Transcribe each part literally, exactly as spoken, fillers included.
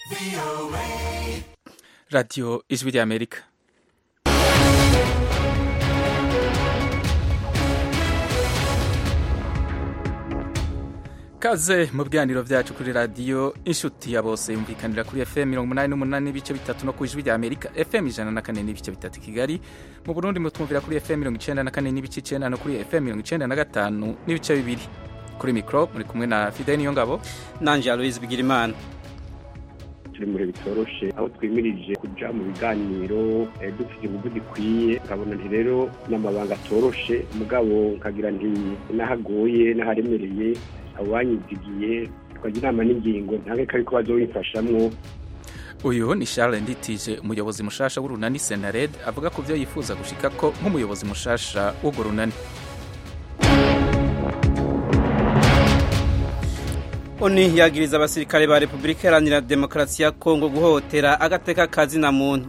Radio Ijwi ry'Amerika. Kaze mu biganiro vyacu kuri radio inshuti ya bose yumvikanira kuri F M mirongo umunani n'umunani n'ibice bitatu no ku Ijwi ry'Amerika, F M ijana na kane n'ibice bitatu Kigali. Mu Burundi mutwumvira kuri F M mirongo icenda na kane n'ibice icenda no kuri F M mirongo icenda na gatanu n'ibice bibiri. Kuri mikro muri kumwe na Fidel Niyongabo nanje Aloise Bigirimana. Turi muri bitoroshe aho twimirije kuja mu biganiro dufite umuvuzi kwiye, nkabona nti rero n'amabanga atoroshe mugabo nkagira nti nahagoye naharemereye abanyizigiye twagira inama n'ingingo ntange kari ko bazobifashamwo. Uyu ni Charles Nditije, umuyobozi mushasha w'urunani Senared, avuga ko vyo yifuza gushika ko nk'umuyobozi mushasha w'urwo runani. Oni yagiriza abasirikare ba Republika Iharanira Demokarasi ya Kongo guhotera agateka kazi na muntu.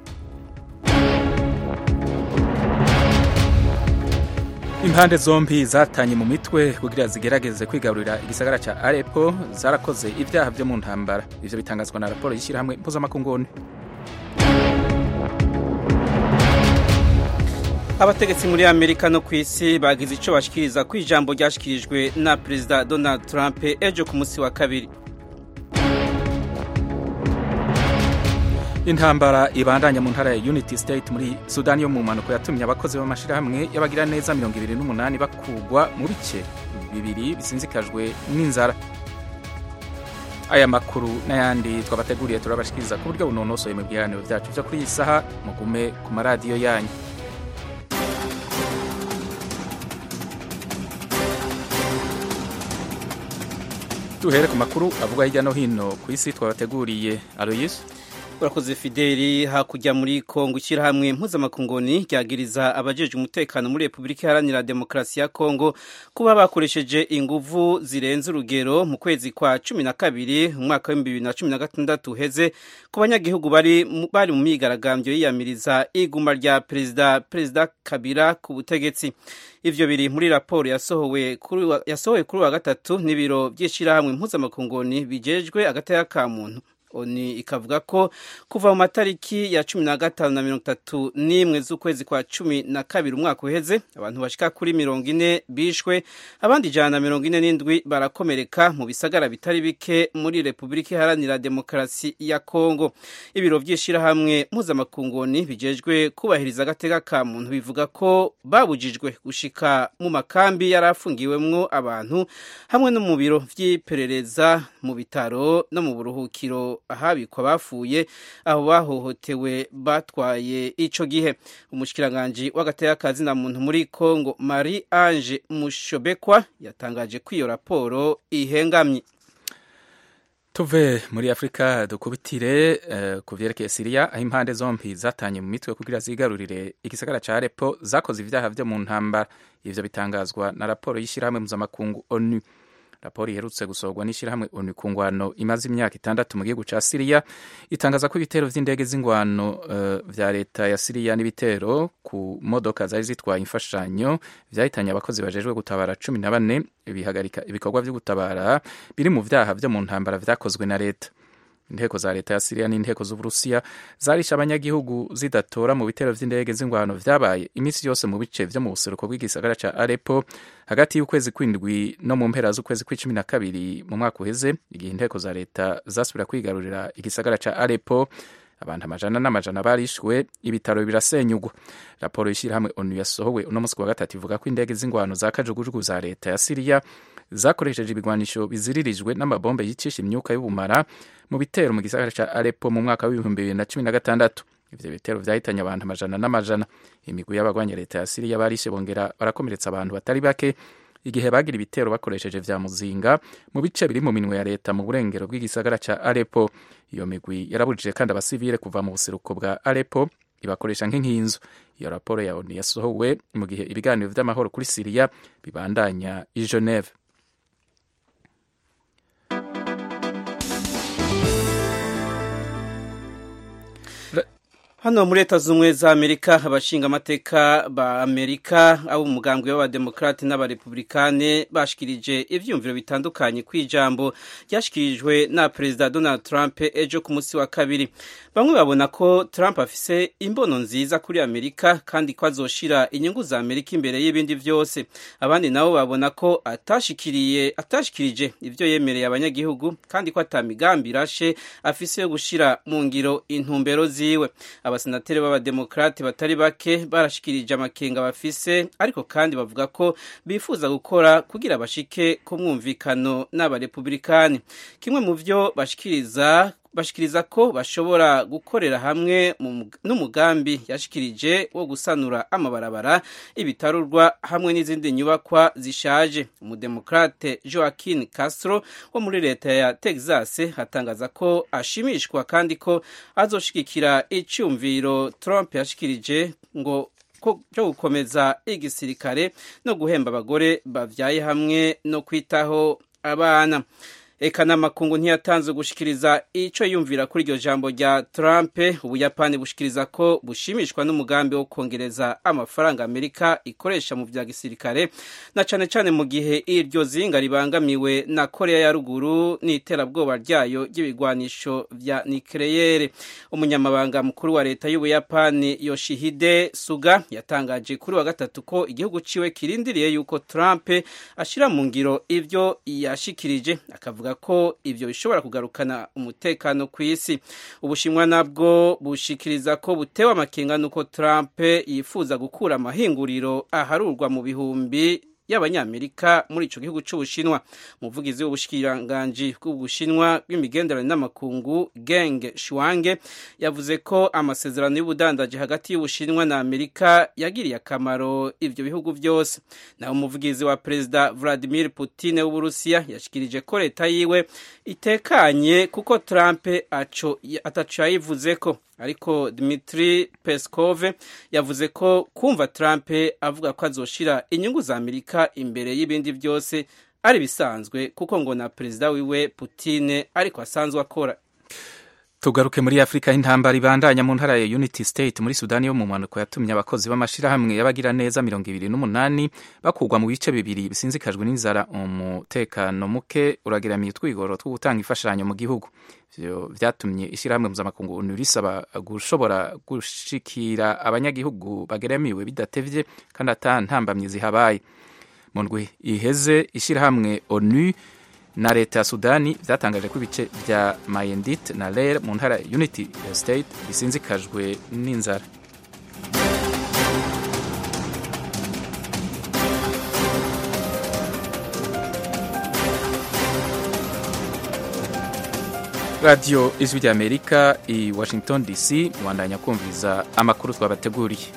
Impande zombi zatanye mu mitwe kugira zigerageze kwigarurira igisagara ca Aleppo zarakoze ivyaha vyo mu ntambara. Ivyo bitangazwa na raporo y'ishirahamwe mpuzamakungu O N U. Abategetsi muri Amerika no kw'isi bagize ico bashikiriza ku ijambo ryashikirijwe na Perezida Donald Trump ejo ku musi wa kabiri. Intambara ibandanya mu ntara ya Unity State muri Sudani yo mu manuko yatumye abakozi b'amashirahamwe yabagira neza mirongo ibiri n'umunani bakugwa mu bice bibiri bisinzikajwe n'inzara. Aya makuru n'ayandi twabateguriye turabashikiriza ku buryo bunonosoye mu biganiro vyacu vyo kuri iyi saha. Mugume ku maradiyo yanyu. Duhere ku makuru avuga hirya no hino ku isi twabateguriye. Aloyes Urakoze Fideli. Hakujya muri Kongo ishyirahamwe mpuzamakungu ryagiriza abajeje umutekano muri Republika Iharanira Demokarasi ya Kongo kuba bakoresheje inguvu zirenze urugero mu kwezi kwa cumi na kabiri umwaka wa bibiri na cumi na gatandatu heze ku banyagihugu bari bari mu myigaragambyo yiyamiriza iguma rya Perezida Perezida Kabila ku butegetsi. Ivyo biri muri raporo yasohowe kuri yasohowe kuri wa gatatu n'ibiro by'ishyirahamwe mpuzamakungu bijejwe agateka ka muntu. Oni ikavuga ko kuva mu matariki ya cumi na gatanu na mirongo itatu n'imwe z'ukwezi kwa cumi na kabiri umwaka uheze abantu bashika kuri mirongo ine bishwe, abandi ijana na mirongo ine n'indwi barakomereka mu bisagara bitari bike muri Republika Iharanira Demokarasi ya Kongo. Ibiro by'ishirahamwe mpuzamakungu bijejwe kubahiriza agateka ka muntu bivuga ko babujijwe gushika mu makambi yarafungiwemwo abantu hamwe no mu biro vy'iperereza, mu bitaro no mu buruhukiro ahabikwa bafuye aho bahohotewe batwaye ico gihe. Umushikiranganje w'agateka kazi na muntu muri Kongo Marie Ange Mushobekwa yatangaje ko iyo raporo ihengamye. Tuve muri Afrika dukubitire uh, ku vyerekeye Syria, aho impande zombi zatanye mu mitwe kugira zigarurire igisagara ca Aleppo zakoze ivyaha vyo mu ntambara. Ivyo bitangazwa na raporo y'ishirahamwe mpuzamakungu O N U. Raporo iherutse gusohorwa n'ishirahamwe O N U ku ngwano imaze imyaka itandatu mu gihugu ca Syria itangaza ko ibitero vy'indege z'ingwano uh, vya leta ya Syria n'ibitero ku modoka zari zitwaye imfashanyo vyahitanye abakozi bajejwe gutabara cumi na bane bihagarika ibikorwa vyo gutabara biri mu vyaha vyo mu ntambara vyakozwe na leta. Inteko za leta ya Syria n'inteko z'Uburusiya zarisha abanyagihugu zidatora mu bitero vy'indege z'ingwano vyabaye imisi yose mu bice vyo mu buseruko bw'igisagara ca Aleppo hagati y'ukwezi kw'indwi no mu mpera z'ukwezi kw'icumi na kabiri mu mwaka uheze, igihe inteko za leta zasubira kwigarurira igisagara ca Aleppo. Abantu amajana n'amajana barishwe, ibitaro birasenyugwa. Raporo y'ishirahamwe O N U yasohowe uno musi wa gatatu ivuga ko indege z'ingwano za kajugujugu za leta ya Syria zakoresheje ibigwanisho biziririjwe n'amabombe yicisha imyuka y'ubumara mu bitero mu gisagara ca Aleppo mu mwaka w'ibihumbi bibiri na cumi na gatandatu. Ivyo bitero vyahitanye abantu amajana n'amajana. Imigwi y'abagwanya leta ya Syria barishe bongera barakomeretsa abantu batari bake igihe bagira ibitero bakoresheje vya muzinga mu bice biri mu minwe ya leta mu burengero bw'igisagara ca Aleppo. Iyo migwi yarabujije kandi abasivile kuva mu buseruko bwa Aleppo ibakoresha nk'inkinzo. Iyo raporo ya O N U yasohowe mu gihe ibiganiro vy'amahoro kuri Syria bibandanya i Geneve. Hano muri Leta Zunze za Amerika abashinga amateka ba Amerika abo umugambwe w'abademokrate n'abarepublikane bashikirije ivyumviro bitandukanye kwijambo ryashikirijwe na President Donald Trump ejo ku munsi wa kabiri. Bamwe babona ko Trump afise imbono nziza kuri Amerika kandi ko azoshira inyungu za Amerika imbere y'ibindi vyose. Abandi nabo babona ko atashikiriye atashikirije ivyo yemereye abanyagihugu kandi ko atamigambi rashe afise yo gushira mu ngiro intumbero ziwe. Abasenateri b'abademokrate batari bake barashikirije amakenga bafise ariko kandi bavuga ko bifuza gukora kugira bashike ku mwumvikano n'abarepublikani. Kimwe mu vyo bashikiriza bashikiriza ko bashobora gukorera hamwe n'umugambi yashikirije wo gusanura amabarabara, ibitarurwa hamwe n'izindi nyubakwa zishaje. Umudemokrate Joaquin Castro wo muri leta ya Texas hatangaza ko ashimishwa kandi ko azoshigikira icyumviro Trump yashikirije ngo ko cyo gukomeza igisirikare no guhemba abagore bavyaye hamwe no kwitaho abana. Eka n'amakungu ntiyatanze gushikiriza ico yumvira kuri iryo jambo rya Trump. Ubuyapani bushikiriza ko bushimishwa n'umugambi wo kongereza amafaranga Amerika ikoresha mu vya gisirikare na cane cane mu gihe iryo zinga ribangamiwe na Korea ya ruguru n'iterabwoba ryayo ry'ibigwanisho vya nucleaire. Umunyamabanga mukuru wa leta y'Ubuyapani Yoshihide Suga yatangaje kuri wa gatatu ko igihugu ciwe kirindiriye yuko Trump ashira mu ngiro ivyo yashikirije, akavuga ko ivyo bishobora kugarukana umutekano ku isi. Ubushinwa nabwo bushikiriza ko butewe amakenga nuko Trump yifuza gukura amahinguriro aharurwa mu bihumbi y'abanyamerika muri ico gihugu c'Ubushinwa. Umuvugizi w'ubushikiranganji bw'Ubushinwa bw'imigenderanire n'amakungu Geng Shuang yavuze ko amasezerano y'ubudandaji hagati y'Ubushinwa na Amerika yagiriye akamaro ivyo bihugu byose. Na umuvugizi wa President Vladimir Putin w'Uburusiya yashikirije ko leta yiwe itekanye kuko Trump aco ataco yayivuzeko. Ariko Dmitry Peskov yavuze ko kumva Trump avuga ko azoshira inyungu za Amerika imbere y'ibindi byose ari bisanzwe kuko ngo na president wiwe Putin ariko asanzwe akora. Tugaruke muri Afrika, intambara ibandanya mu ntara ya Unity State muri Sudani yo mu mpanuka yatumye abakozi b'amashirahamwe y'abagira neza mirongo ibiri n'umunani bakugwa mu bice bibiri bisinzikajwe n'inzara. Umutekano muke uragiramiye utwigoro two gutanga imfashanyo mu gihugu. Ivyo vyatumye ishirahamwe mpuzamakungu risaba gushobora gushikira abanyagihugu bageramiwe bidatevye kandi ata ntambamye zihabaye. Mu ndwi iheze ishirahamwe ONU na leta ya Sudani vyatangaje ko ibice vya Mayendit na Ler mu ntara Unity State bisinzikajwe n'inzara. Radio Ijwi rya Amerika i Washington D C, mwandanya kumviza amakuru twabateguriye.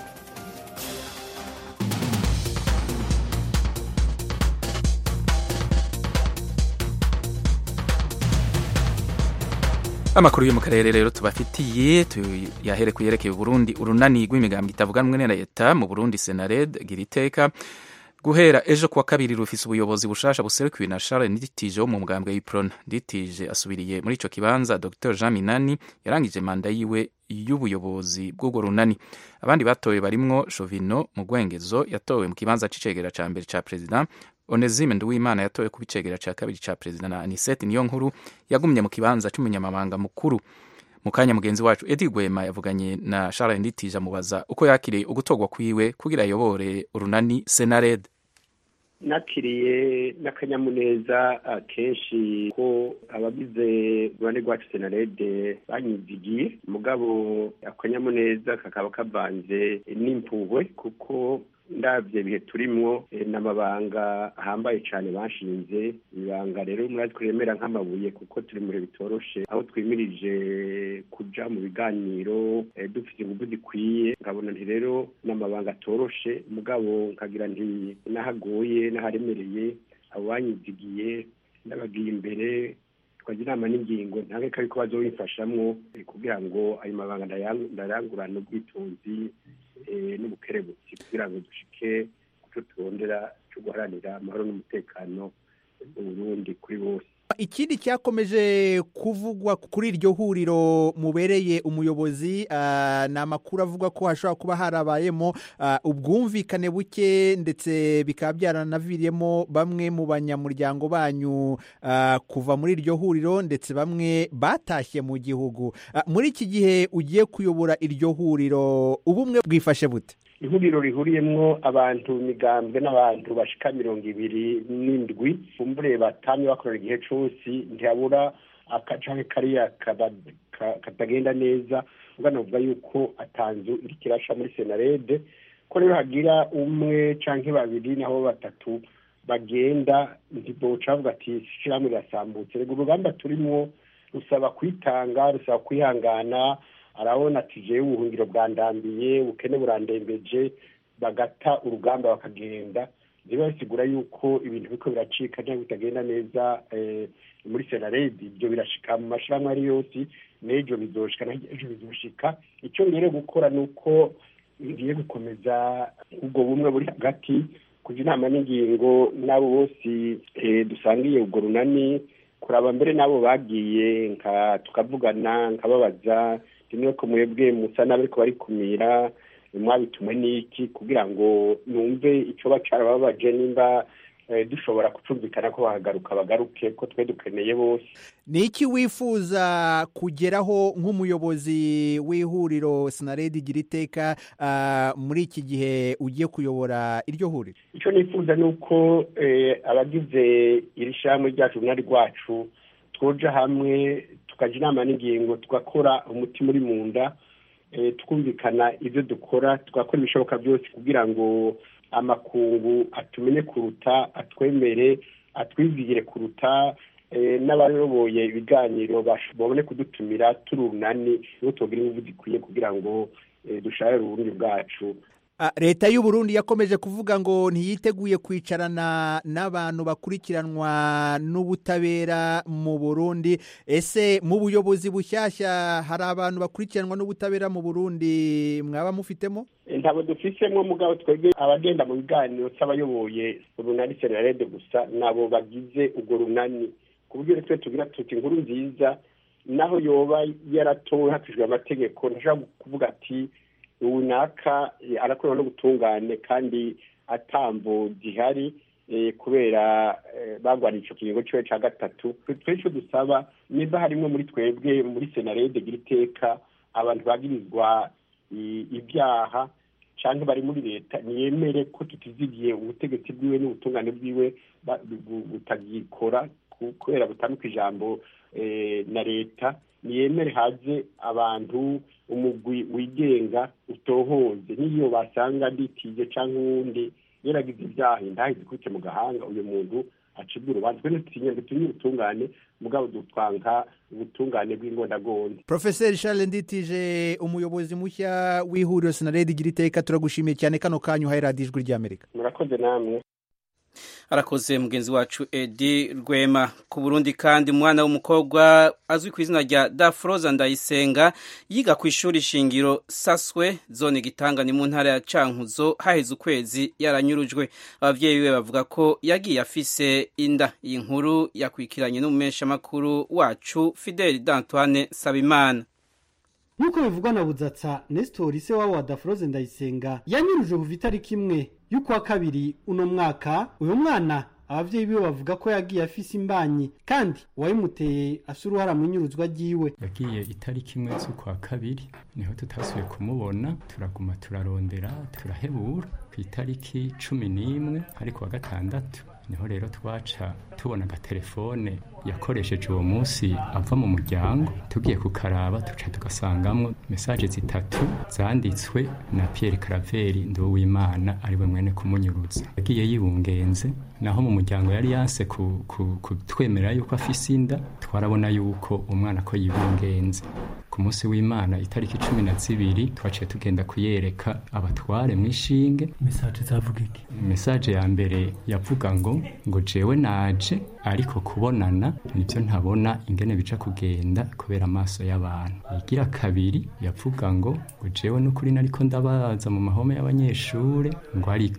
Amakuru yo mu karere rero tubafitiye tuyahere kuyerekeye Burundi. Urunani rw'imigambwe itavuganwe na leta mu Burundi Senared giriteka guhera ejo kuwa kabiri rufise ubuyobozi bushasha buserukiwe na Charles Nditije wo mu mugambwe w'Iprona. Nditije asubiriye muri ico kibanza Docteur Jean Minani yarangije manda yiwe y'ubuyobozi bw'ubwo runani. Abandi batoye barimwo Shovino Mugwengezo yatowe mu kibanza c'icegera ca mbere ca president, Onezime Nduwimana yatowe ku bicegera ca kabiri ca president na Anisette Niyonkuru yagumye mu kibanza c'umunyamabanga mukuru. Mu kanya mugenzi wacu Edi Gwema yavuganye na Charles Nditije amubaza uko yakiriye ugutogwa kwiwe kugira ayobore urunani Senared. Nakiriye n'akanyamuneza kenshi ko abagize urunani rwacu Senared banyizigiye, mugabo akanyamuneza kakaba kavanze n'impuhwe kuko ndavye bihe turimwo n'amabanga ahambaye cyane bashinze. Ibanga rero murazi kuremera nk'amabuye kuko turi muri bitoroshe, aho twimirije kuja mu biganiro dufite ingufu zikwiye. Nkabona nti rero n'amabanga atoroshe, mugabo nkagira nti nahagoye naharemereye abo banyizigiye n'abagiye imbere twagira inama n'ingingo ntange ko ariko bazobifashamwo kugira ngo ayo mabanga ndarangurane ubwitonzi n'ubukerebutsi kugira ngo dushike kuco turondera cyo guharanira amahoro n'umutekano mu Burundi kuri bose. ikindi cyakomeje kuvugwa kuri iryo huriro mubereye umuyobozi uh, ni amakuru avuga ko hashobora kuba harabayemo uh, ubwumvikane buke ndetse bikaba byaranaviriyemo bamwe mu banyamuryango banyu uh, kuva muri iryo huriro ndetse bamwe batashye mu gihugu. Uh, muri iki gihe ugiye kuyobora iryo huriro ubumwe bwifashe bute? ihuriro rihuriyemwo abantu migambwe n'abantu bashika mirongo ibiri n'indwi kumbure batamye bakorera igihe cose ntihabura akacanke kariya katagenda neza ugana uvuga yuko atanzu iri kirasha muri senarede ko rero hagira umwe canke babiri naho batatu bagenda ntiboca bavuga ati shiramwe rasambutse rego urugamba turimwo rusaba kwitanga rusaba kwihangana arabona ati jewe ubuhungiro bwandambiye ubukene burandembeje bagata urugamba bakagenda niba bisigura yuko ibintu biko biracika cyangwa bitagenda neza eh, muri senaredi ibyo birashika mu mashiramwe ari yose n'ejo bizoshika n'ejo bizoshika icyo ngere gukora nuko ngiye gukomeza ubwo bumwe buri hagati kugira inama n'ingingo n'abo bose eh, dusangiye ubwo runani kuraba mbere nabo bagiye nka tukavugana nkababaza nimwe ko mwebwe musa n'abariko bari kumira mwabitumwe n'iki kugira ngo numve ico bacara babaje nimba eh, dushobora kucumvikana ko bahagaruka bagaruke ko twe dukeneye bose. Ni iki wifuza kugeraho nk'umuyobozi w'ihuriro Senaredi gira iteka uh, muri iki gihe ugiye kuyobora iryo huriro? Ico nifuza nuko eh, abagize iri shamwe ryacu nari rwacu twoja hamwe tukaja inama n'ingingo tugakora umutima uri mu nda e, tukumvikana ivyo dukora tugakora ibishoboka byose kugira ngo amakungu atumenye kuruta atwemere atwizigire kuruta e, n'abayoboye ibiganiro babone kudutumira turunani niho tugira ingufu zikwiye kugira ngo e, dushare uburundi bwacu. Leta y'u Burundi yakomeje kuvuga ngo ntiyiteguye kwicarana n'abantu bakurikiranwa n'ubutabera mu Burundi. Ese mu buyobozi bushyashya hari abantu bakurikiranwa n'ubutabera mu Burundi mwaba mufitemo? Ntabo dufisemo mugabo twebwe abagenda mu biganiro cy'abayoboye urunani Senarede gusa nabo bagize ubwo runani kubwira twe tugira tuti inkuru nziza naho yoba yaratowe hakijwe amategeko ntashaka kuvuga ati unaka arakorwa no gutungane kandi atambo gihari e, kubera e, bagwana ico kiringo cyo ca gatatu twese dusaba niba harimo muri twebwe muri Senarede gira iteka abantu bagirizwa ibyaha canke bari muri leta niyemere ko tutizigiye ubutegetsi bwiwe n'ubutungane bwiwe butagikora kubera butanuka ijambo e, na leta niyemere haje abantu umugwi wigenga utohoze niyo basanga nditije canke undi yeragize ibyaha ndahize kuke mu gahanga uyu muntu acibwa urubanza twe ntitinye ntitinye ubutungane mugabo dutwanka ubutungane bw'ingondagonde. Professor Charles Nditije umuyobozi mushya w'ihuriro Senaredi gira iteka turagushimiye cyane kano kanyu ha Radio Ijwi ry'Amerika. Murakoze namwe. Arakoze mugenzi wacu Edi Rwema. Ku Burundi kandi umwana w'umukobwa azwi ku izina rya Dafroza Ndayisenga yiga ku ishuri shingiro Saswe zone Gitanga ni mu ntara ya Cankuzo haheze ukwezi yaranyurujwe. Abavyeyi be bavuga ko yagiye afise inda. Iyi nkuru yakwikiranye n'umumesha makuru wacu Fidel D'Antoine Sabimana. Nuko bivugwa na Budzatsa Nestor se wabo wa Dafroza Ndayisenga yanyuruje ku itariki imwe y'ukwa kabiri uno mwaka. Uyu mwana abavyeyi biwe bavuga ko yagiye afise imbanyi kandi wayimuteye asuruhara mu nyuruzwa giwe. Yagiye itariki imwe z'ukwa kabiri niho tutasubiye kumubona turaguma turarondera turahebura ku itariki cumi n'imwe ariko wa gatandatu niho rero twaca tubona agatelefone yakoresheje uwo munsi ava mu muryango tugiye kukaraba tuca tugasangamwo message zitatu zanditswe na Pierre Caraveri Nduwimana ari we mwene kumunyuruza. Yagiye yibungenze naho mu muryango yari yanse kutwemerera yuko afise inda twarabona yuko umwana ko yibungenze. Ku munsi w'Imana itariki cumi na zibiri twaciye tugenda kuyereka abatware mwishinge. Message zavuga iki? Message ya mbere yavuga ngo ngo jewe naje ariko kubonana nivyo ntabona ingene bica kugenda kubera amaso y'abantu. Igira kabiri yavuga ngo ngo jewe n'ukuri nariko ndabaza mu mahome y'abanyeshure ngo ariko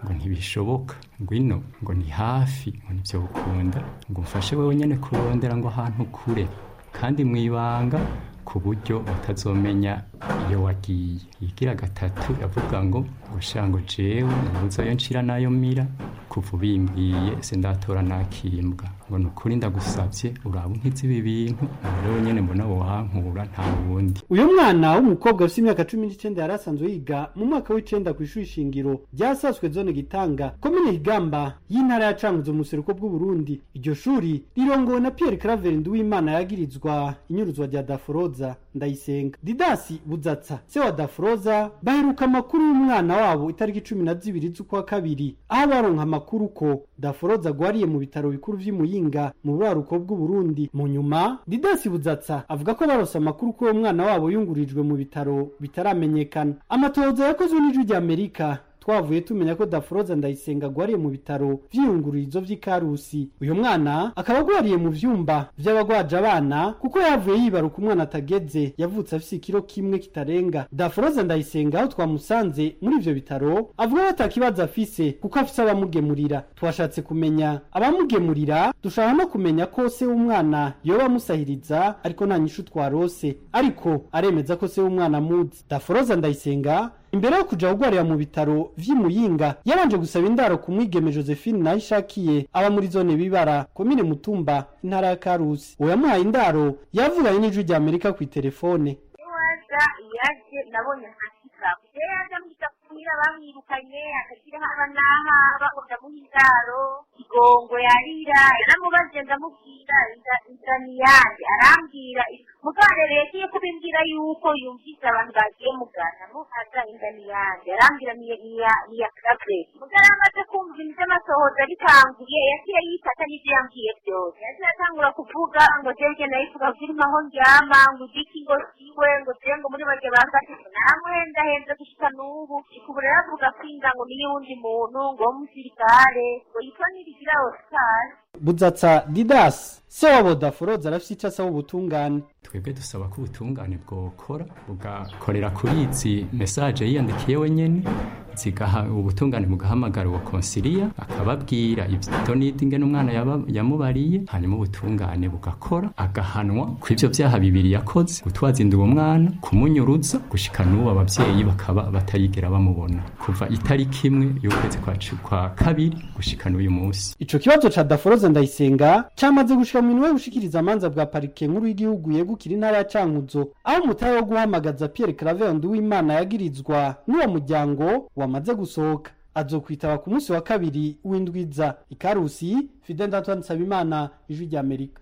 ngo ntibishoboka ngwino ngo ni hafi ngo nivyo ukunda ngo mfashe wewe nyene kurondera ngo ahantu kure kandi mwibanga ku buryo utazomenya iyo wagiye. Igira gatatu yavuga ngo ngo shango jewe ntuzoyo nshira nayo mira kuva ubimbwiye sindatora nakimbwa ngo nukuri ndagusavye uraba unkize ibi bintu rero nyene mbona wohankura nta wundi. Uyu mwana w'umukobwa ufite imyaka cumi n'icenda yari asanzwe yiga mu mwaka w'icenda ku ishuri shingiro ryasaswe zone Gitanga komine Higamba y'intara ya Cankuzo mu seruko bw'u Burundi. Iryo shuri rirongowe na Pierre Claver Nduwimana yagirizwa inyuruzwa rya Dafroza Ndayisenga. Didasi Budzatsa se wa Dafroza baheruka amakuru y'umwana wabo itariki cumi na zibiri z'ukwa kabiri aho baronka amakuru ko Dafroza gwariye mu bitaro bikuru vy'Imuyinga mu buraruko bw'u Burundi. Mu nyuma Didasi Budzatsa avuga ko barose amakuru ko umwana wabo yungurijwe mu bitaro bitaramenyekana. Amatohoza yakozwe n'ijwi rya Amerika twavuye tumenya ko Dafroza Ndayisenga gwariye mu bitaro vy'iyungururizo vy'Ikarusi. Uyo mwana akaba gwariye mu vyumba vy'abagwaje abana kuko yavuye yibaruka umwana atageze yavutse afise ikiro kimwe kitarenga. Dafroza Ndayisenga aho twamusanze muri ivyo bitaro avuga ko atakibazo afise kuko afise abamugemurira. Twashatse kumenya abamugemurira dushaka no kumenya ko se w'umwana yoba musahiriza ariko nta nyishu twarose, ariko aremeza ko se w'umwana muzi. Dafroza Ndayisenga imbere yo kuja kugwarira mu bitaro vy'Imuyinga yabanje gusaba indaro ku mwigeme Josephine Nayishakiye aba muri zone Bibara komine Mutumba intara ya Karusi. Uwo yamuhaye indaro yavuganye n'ijwi rya Amerika ku telefone. Waza yaje nabonye akika yaje mugita kumira bamwirukanye akakira haba naha bakunda mu indaro igongo yarira yaramubaze ndamubwira inzani yaje arambwira mukarereye ko bimbwira yuko yumvise abantu bagiye mugana muhaza indani yaje arambwira niya niya kabe mugaramaze kumva ibintu by'amasohoza bitanguye yakiye yitata n'ibyo yambwiye byose yaje atangura kuvuga ngo jeje nayifuka kuri maho njyama ngo diki ngo siwe ngo jengo muri bake bafate namwe ndahenze gushika n'ubu ikubura yavuga kwinga ngo niyo wundi muntu ngo umusirikare ngo yitonirigira Oscar. Budzatsa Didas se wabo Dafroza arafite icyo asaba ubutungane. Twebwe dusaba ko ubutungane bwokora bugakorera kuri izi message yiyandikiye wenyene zigaha ubutungane bugahamagara uwo konsilia akababwira ibyo nidinge n'umwana yamubariye hanyuma ubutungane bugakora agahanwa ku ivyo vyaha bibiri yakoze gutwaza inda uwo mwana kumunyuruza gushika n'uwo abavyeyi bakaba batayigera bamubona kuva itariki imwe y'ukwezi kwa kwa kabiri gushika n'uyu munsi. Ico kibazo ca Dafroza Ndayisenga cyamaze gushika mu minwe gushikiriza amanza bwa parike nkuru y'igihugu yegukira intara ya Cankuzo aho umutahe wo guhamagaza Pierre Claver Nduwimana yagirizwa n'uwo muryango wamaze gusohoka. Azokwitaba ku munsi wa kabiri w'indwiza. Ikarusi Fidel Antoine Nsabimana, ijwi rya Amerika.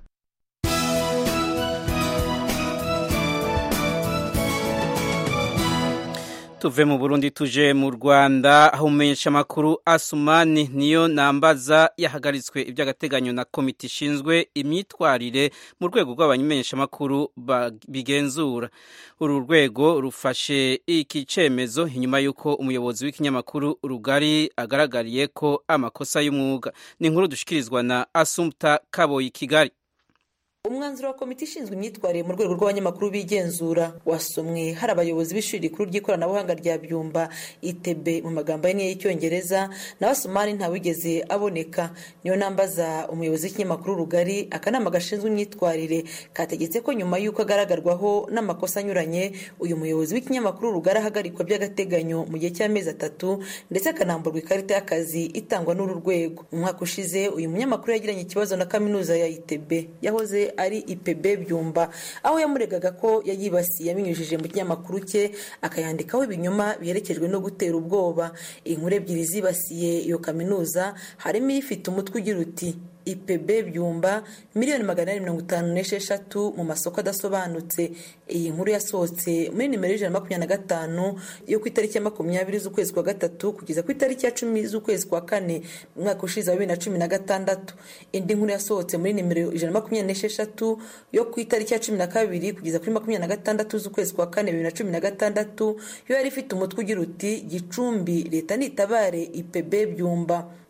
Tuve mu Burundi tuje mu Rwanda aho umenyesha makuru Asumani niyo nambaza yahagaritswe iby'agateganyo na komite ishinzwe imyitwarire mu rwego rw'abamenyesha makuru bigenzura. Uru rwego rufashe iki cemezo inyuma yuko umuyobozi w'ikinyamakuru Rugari agaragariye ko amakosa y'umwuga. Ni inkuru dushikirizwa na Assumpta Kaboyi Kigali. Umwanzuro wa komite ishinzwe imyitwarire mu rwego rw'abanyamakuru bigenzura wasomwe hari abayobozi b'ishuri rikuru ry'ikoranabuhanga rya Byumba I T B mu magambo ye y'icyongereza na Asumani ntawigeze aboneka. Niyo nambaza umuyobozi w'ikinyamakuru Rugari akanama gashinzwe imyitwarire kategetse ko nyuma y'uko agaragarwaho n'amakosa anyuranye uyu muyobozi w'ikinyamakuru Rugari ahagarikwa by'agateganyo mu gihe cy'amezi atatu ndetse akanamburwa ikarita y'akazi itangwa n'uru rwego. Mu mwaka ushize uyu munyamakuru yagiranye ikibazo na kaminuza ya I T B yahoze ari I P B Byumba aho yamuregaga ko yayibasiye yabinyujije mu kinyamakuru cye akayandikaho ibinyoma biherekejwe no gutera ubwoba. Inkuru ebyiri zibasiye iyo kaminuza harimo ifite umutwe ugira uti I P B Byumba miliyoni magana ane mirongo itanu n'esheshatu mu masoko adasobanutse. Iyi nkuru yasohotse muri nimero ijana na makumyabiri na gatanu yo ku itariki ya makumyabiri z'ukwezi kwa gatatu kugeza ku itariki ya cumi z'ukwezi kwa kane mu mwaka ushize wa bibiri na cumi na gatandatu. Indi nkuru yasohotse muri nimero ijana na makumyabiri n'esheshatu yo ku itariki ya cumi na kabiri kugeza kuri makumyabiri na gatandatu z'ukwezi kwa kane bibiri na cumi na gatandatu yo yari ifite umutwe ugira uti Gicumbi leta nitabare I P B Byumba.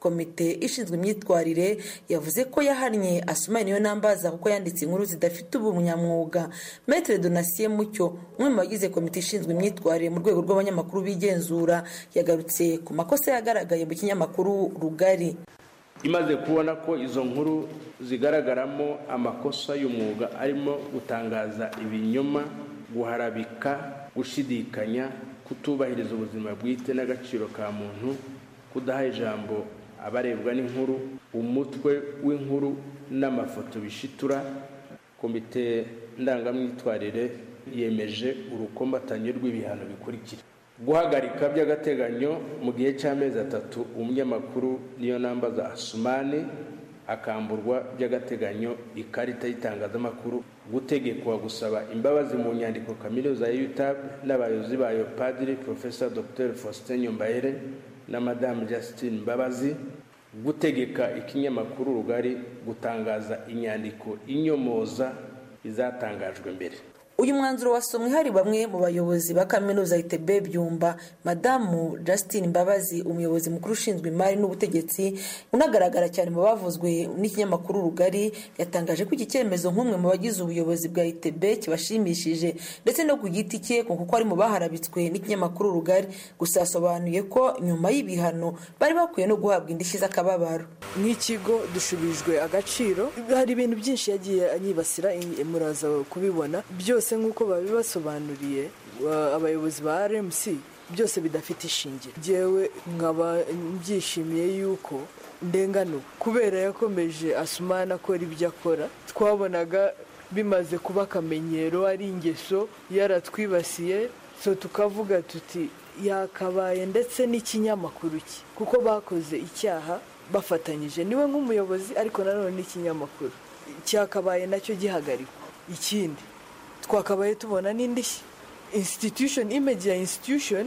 komite ishinzwe imyitwarire yavuze ko yahannye Assoumani Niyonambaza kuko yanditse inkuru zidafite ubunyamwuga. Maître Donatien Mucyo, umwe mu bagize komite ishinzwe imyitwarire mu rwego rw'abanyamakuru bigenzura, yagarutse ku makosa yagaragaye mu kinyamakuru Rugari. Imaze kubona ko izo nkuru zigaragaramo amakosa y'umwuga arimo gutangaza ibinyoma, guharabika, gushidikanya, kutubahiriza ubuzima bwite n'agaciro ka muntu, kudaha ijambo abarebwa n'inkuru, umutwe w'inkuru n'amafoto bishitura, komite ndangamyitwarire yemeje urukombatanye rw'ibihano bikurikira: guhagarika by'agateganyo mu gihe cy'amezi atatu umunyamakuru Niyonambaza Assoumani, akamburwa by'agateganyo ikarita y'itangazamakuru, gutegekwa gusaba imbabazi mu nyandiko kaminuza ya U T A B n'abayobozi bayo Padiri Professor Doctor Faustin Nyombayire na Madame Justine Mbabazi, gutegeka ikinyamakuru Rugari gutangaza inyandiko inyomoza izatangajwe mbere. Uyu mwanzuro wasomwe hari bamwe mu bayobozi ba kaminuza I T B Byumba. Madamu Justine Mbabazi, umuyobozi mukuru ushinzwe imari n'ubutegetsi unagaragara cyane mu bavuzwe n'ikinyamakuru Rugari, yatangaje ko iki cyemezo nk'umwe mu bagize ubuyobozi bwa I T B kibashimishije ndetse no ku giti cye kuko ari mu baharabitswe n'ikinyamakuru Rugari. Gusa yasobanuye ko nyuma y'ibihano bari bakwiye no guhabwa indishyi z'akababaro. Nk'ikigo dushubijwe agaciro, hari ibintu byinshi yagiye anyibasira, muraza kubibona byose nk'uko babibasobanuriye abayobozi ba R M C, byose bidafite ishingiro. Jewe nkaba mbyishimiye yuko ndengano kubera yakomeje Assoumani akora ibyo akora. Twabonaga bimaze kuba akamenyero, ari ingeso yaratwibasiye, so tukavuga tuti yakabaye ndetse n'ikinyamakuru cye kuko bakoze icyaha bafatanyije, niwe nk'umuyobozi ariko nanone n'ikinyamakuru cyakabaye nacyo gihagarikwa. Ikindi twakabaye tubona n'indishyi. Institution, image ya institution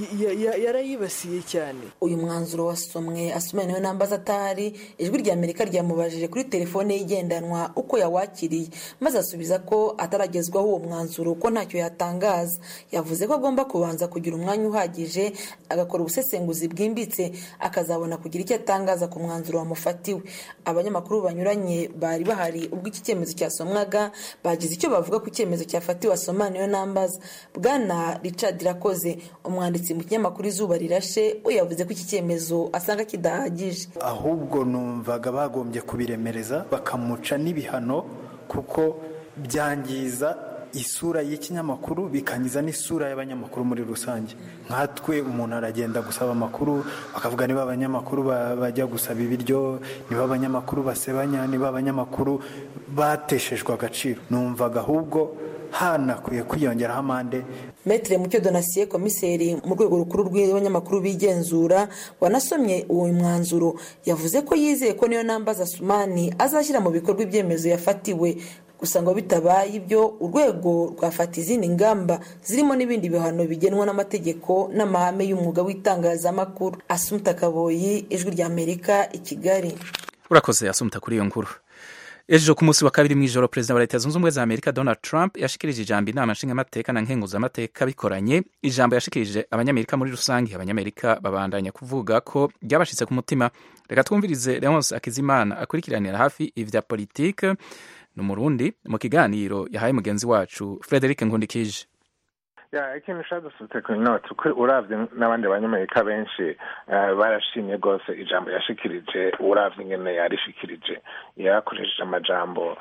yarayibasiye cyane. Uyu mwanzuro wasomwe Assoumani Niyonambaza atari, ijwi rya Amerika ryamubajije kuri telefone igendanwa uko yawakiriye, maze asubiza ko ataragezwaho uwo mwanzuro ko ntacyo yatangaza. Yavuze ko agomba kubanza kugira umwanya uhagije agakora ubusesenguzi bwimbitse, akazabona kugira icyo atangaza ku mwanzuro wamufatiwe. Abanyamakuru banyuranye bari bahari ubwo iki cyemezo cyasomwaga bagize icyo bavuga ku cyemezo cyafatiwe Assoumani Niyonambaza. Bwana Richard Irakoze, umwanditsi mu kinyamakuru Izuba Rirashe, we yavuze ko iki cyemezo asanga kidahagije, ahubwo numvaga bagombye kubiremereza bakamuca n'ibihano kuko byangiza isura y'ikinyamakuru bikangiza n'isura y'abanyamakuru muri rusange. Nkatwe umuntu aragenda gusaba amakuru akavuga niba abanyamakuru bajya gusaba ibiryo, niba abanyamakuru basebanya, niba abanyamakuru bateshejwe agaciro. Numvaga ahubwo hanakwiye kwiyongeraho amande. Maître Mucyo Donatien, komiseri mu rwego rukuru rw'abanyamakuru bigenzura, wanasomye uwo mwanzuro, yavuze ko yizeye ko Niyonambaza Assoumani azashyira mu bikorwa ibyemezo yafatiwe. Gusa ngo bitabaye ibyo, urwego rwafata izindi ngamba zirimo n'ibindi bihano bigenwa n'amategeko n'amahame y'umwuga w'itangazamakuru. Assumpta Kaboyi, ijwi rya Amerika, i Kigali. Urakoze Assumpta kuri iyo nkuru. Ejo ku munsi wa kabiri mw'ijoro, Perezida wa Leta Zunze Ubumwe za Amerika Donald Trump yashikirije ijambo inama nshingamateka na nkenguzamateka bikoranye. Ijambo yashikirije abanyamerika muri rusange. Abanyamerika babandanya kuvuga ko ryabashitse ku mutima. Reka twumvirize Leonce Akizimana akurikiranira hafi ivya politike n'umurundi mu kiganiro yahaye mugenzi wacu Frederic Nkundikije. Ya ikintu shadusutse ku note uko uravye n'abandi banyamerika benshi barashimye gose ijambo yashikirije. Uravye ingene yarishikirije, yarakoresheje amajambo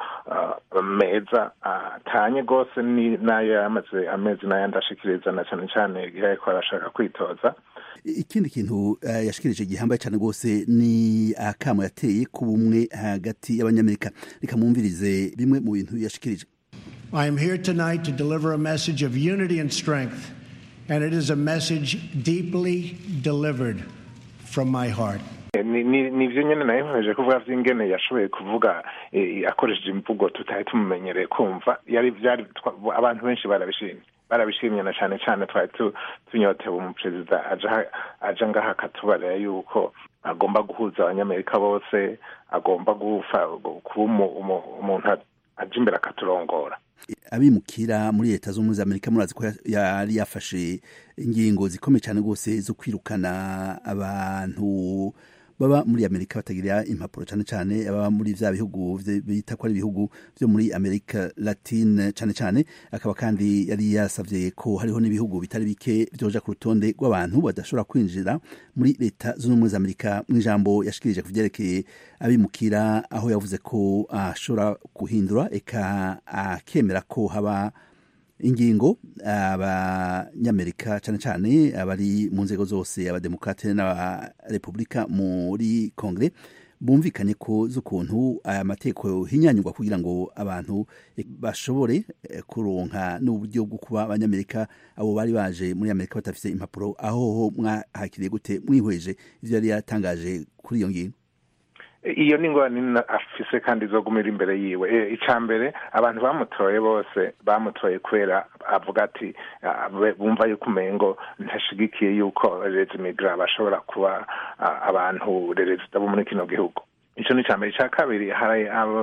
meza atanye gose ni nayo yamaze amezi nayo ndashikiriza na cyane cyane igihe ko arashaka kwitoza. Ikindi kintu uh, yashikirije gihambaye cyane gose ni akamo yateye ku bumwe hagati y'abanyamerika. Reka mwumvirize bimwe mu bintu yashikirije. I am here tonight to deliver a message of unity and strength, and it is a message deeply delivered from my heart. ni ni byo nyene nayo nkomeje kuvuga vy'ingene yashoboye kuvuga akoresheje imvugo tutari tumumenyereye kumva. Yari byari abantu benshi barabishimye barabishimye na cyane cyane twari tunyotewe umu president aja aja ngaha katubarira yuko agomba guhuza abanyamerika bose, agomba gufa kuba umuntu aje imbere akaturongora. Abimukira muri Leta Zunze Ubumwe za Amerika murazi ko yari yafashe ingingo zikomeye cyane gose zo kwirukana abantu baba muri Amerika batagira impapuro cyane cyane ababa muri vya bihugu bita ko ari ibihugu byo muri Amerika Latine cyane cyane akaba kandi yari yasavye ko hariho n'ibihugu bitari bike byoja ku rutonde rw'abantu badashobora kwinjira muri leta z'ubumwe za Amerika. Mu ijambo yashikirije kuvyerekeye abimukira aho yavuze ko ashobora guhindura eka akemera ko haba ingingo abanyamerika cyane cyane abari mu nzego zose abademokrate n'abarepublika muri kongere bumvikanye ko z'ukuntu aya mategeko hinyanyurwa kugira ngo abantu bashobore kuronka n'uburyo bwo kuba abanyamerika abo bari baje muri Amerika batafise impapuro. Aho mwahakiriye gute mwihweje ivyo yari yatangaje kuri iyo ngingo? Iyo ni ngorane afise kandi izogumira imbere yiwe. Icambere abantu bamutoye bose bamutoye kwera avuga ati bumva yuko umengo ntashigikiye yuko les immigrants bashobora kuba abantu rezida bo muri kino gihugu. Ico ni cambere. Ca kabiri hari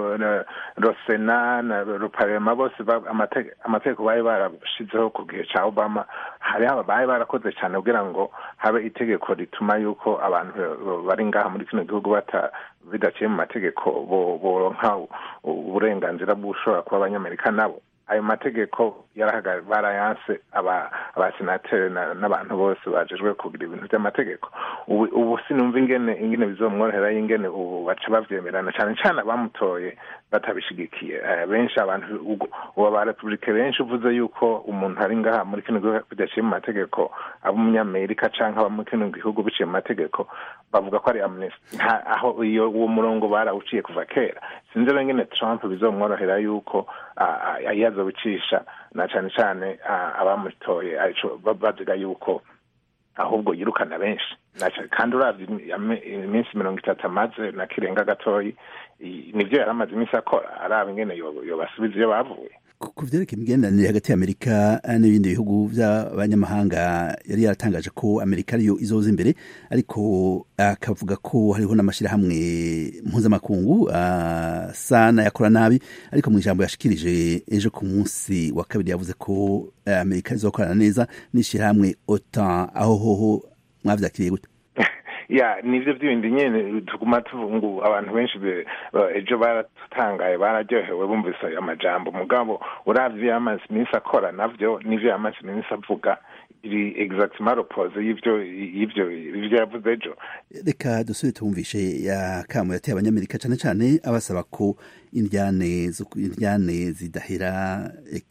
Rosena na Ruparema bose amategeko bari barashizeho ku gihe ca Obama, hari aba bari barakoze cyane kugira ngo habe itegeko rituma yuko abantu bari ngaha muri kino gihugu bata bidaciye mu mategeko boronka uburenganzira bw'ushobora kuba abanyamerika nabo. Ayo mategeko barayanse abasenateri n'abantu bose bajejwe kugira ibintu by'amategeko. Ubu sinumva ingene ingene bizomworohera ingene ubu baca bavyemerana cyane cyane abamutoye batabishigikiye. Benshi abantu ubu ba republike benshi uvuze yuko umuntu ari ngaha muri kino gihugu bidaciye mu mategeko ab'umunyamerika canke aba muri kino gihugu biciye mu mategeko bavuga ko ari amnesty. Aho iyo uwo murongo barawuciye kuva kera. Sinzi ingene Trump bizomworohera yuko yazobicisha na cyane cyane abamutoye arico baziga yuko ahubwo yirukana benshi kandi uravye iminsi mirongo itatu amaze na kirenga gatoyi nivyo yaramaze iminsi akora araba ingene yobasubiza iyo bavuye. Ku vyerekeye imigenderanire hagati y'Amerika n'ibindi bihugu by'abanyamahanga yari yaratangaje ko Amerika ariyo izoza imbere, ariko akavuga ko hariho n'amashirahamwe mpuzamakungu sana yakora nabi, ariko mu ijambo yashikirije ejo ku munsi wa kabiri yavuze ko Amerika izokorana neza n'ishirahamwe OTAN. Aho hoho mwavyakiriye gute? Ya nivyo by'ibindi nyene tuguma tuvungu abantu benshi ejo baratangaye bararyohewe bumvise amajambo mugabo uravye amazi minsi akora navyo nivyo amazi minsi avuga iri exactement opposite y'ivyo y'ivyo ivyo yavuze ejo. Reka dusubire tumvishe ya kamo yateye abanyamerika cyane cyane abasaba ko indyane zo indyane zidahera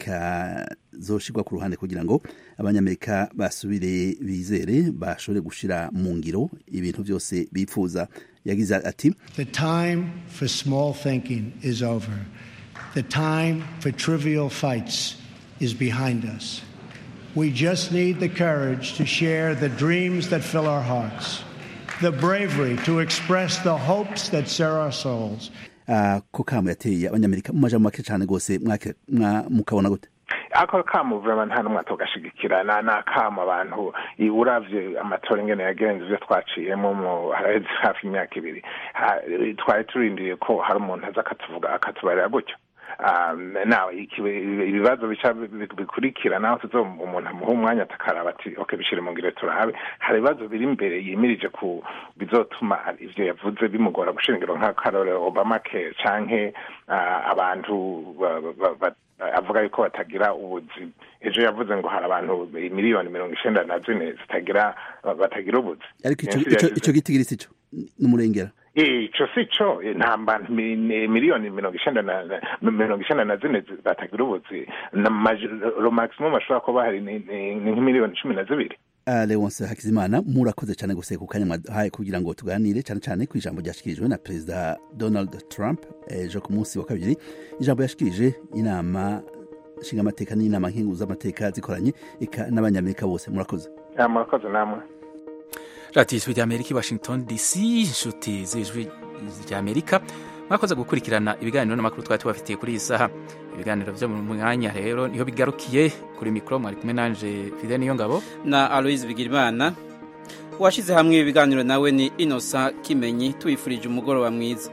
eka zoshirwa ku ruhande kugira ngo abanyamerika basubire bizere bashobore gushira mu ngiro ibintu byose bipfuza. Yagize ati, The time for small thinking is over. The time for trivial fights is behind us. We just need the courage to share the dreams that fill our hearts, the bravery to express the hopes that stir our souls. Uh, ko kamo yateye abanyamerika mu majambo make cyane gose mukabona gute? Ako kamo vraiment nta numwe atogashigikira na nakamo abantu uravye amatora ingene yagenze ivyo twaciyemo mu haraheze hafi imyaka ibiri twari turindiye ko hari umuntu aza akatuvuga akatubarira gutyo. Um, now ibibazo bica bikurikira naho tuzo umuntu amuha umwanya atakaraba ati okay bishire mu ngire turahabe. Hari ibibazo biri imbere yimirije ku bizotuma ivyo yavuze bimugora gushingiro nka Karole Obama care canke uh, abantu avuga yuko batagira ubuzi. Ejo yavuze ngo hari abantu miliyoni mirongo icenda na zine zitagira batagira ubuzi. Ariko ico ico gitigirisi ico n'umurengera. Ico sico nta bantu miliyoni mirongo icenda na mirongo icenda na zine batagira ubuzi. Lo maximum ashobora kuba hari ni nk'imiliyoni cumi na zibiri. Leonce Hakizimana murakoze cyane guse ku kanya mwahaye kugira ngo tuganire cyane cyane ku ijambo ryashikirijwe na Perezida Donald Trump ejo ku munsi wa kabiri. Ijambo yashikirije inama nshinga amateka n'inama nkinguza amateka zikoranye eka n'abanyamerika bose. Murakoze. Ya murakoze namwe. Radio Ijwi ry'Amerika Washington D C, inshuti z'Ijwi ry'Amerika mwakoze gukurikirana ibiganiro n'amakuru twari tubafitiye kuri iyi saha. Ibiganiro byo mu mwanya rero niho bigarukiye. Kuri mikro mwari kumwe nanje Fidel Niyongabo na Aloise Bigirimana. Washize hamwe ibiganiro nawe ni Innocent Kimenyi. Tuyifurije umugoroba mwiza.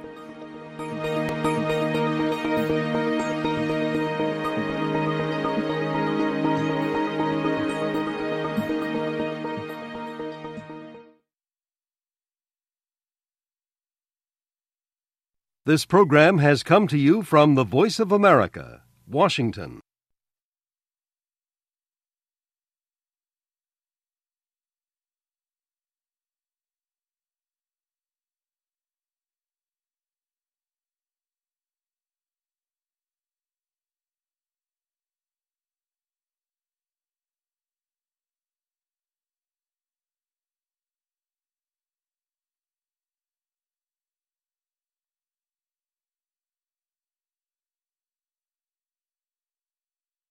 This program has come to you from the Voice of America, Washington.